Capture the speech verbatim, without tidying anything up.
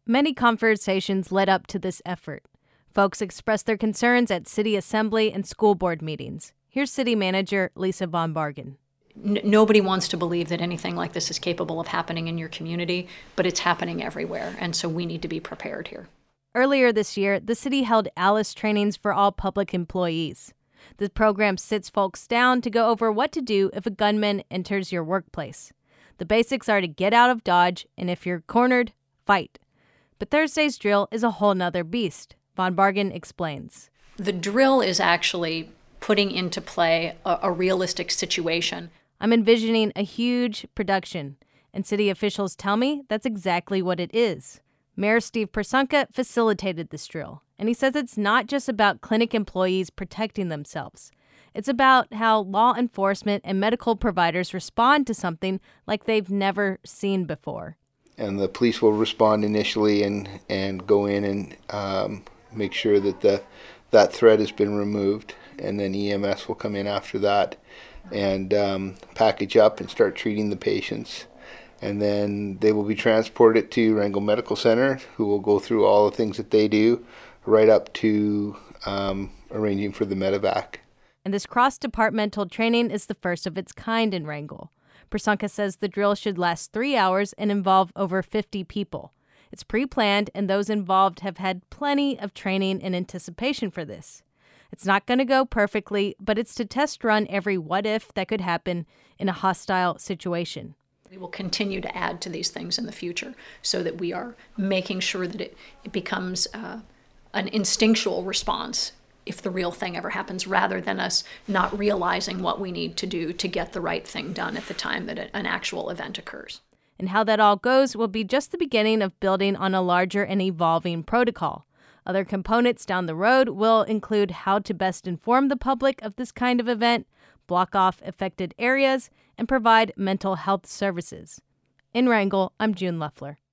Many conversations led up to this effort. Folks expressed their concerns at city assembly and school board meetings. Here's city manager Lisa Von Bargen. N- nobody wants to believe that anything like this is capable of happening in your community, but it's happening everywhere, and so we need to be prepared here. Earlier this year, the city held ALICE trainings for all public employees. The program sits folks down to go over what to do if a gunman enters your workplace. The basics are to get out of Dodge, and if you're cornered, fight. But Thursday's drill is a whole nother beast. Von Bargen explains. The drill is actually putting into play a, a realistic situation. I'm envisioning a huge production, and city officials tell me that's exactly what it is. Mayor Steve Persunka facilitated this drill, and he says it's not just about clinic employees protecting themselves. It's about how law enforcement and medical providers respond to something like they've never seen before. And the police will respond initially and, and go in and um, make sure that the that threat has been removed. And then E M S will come in after that and um, package up and start treating the patients. And then they will be transported to Wrangell Medical Center, who will go through all the things that they do, right up to um, arranging for the medevac. And this cross-departmental training is the first of its kind in Wrangell. Persunka says the drill should last three hours and involve over fifty people. It's pre-planned, and those involved have had plenty of training in anticipation for this. It's not going to go perfectly, but it's to test run every what-if that could happen in a hostile situation. We will continue to add to these things in the future so that we are making sure that it, it becomes uh, an instinctual response if the real thing ever happens, rather than us not realizing what we need to do to get the right thing done at the time that an actual event occurs. And how that all goes will be just the beginning of building on a larger and evolving protocol. Other components down the road will include how to best inform the public of this kind of event, block off affected areas, and provide mental health services. In Wrangell, I'm June Leffler.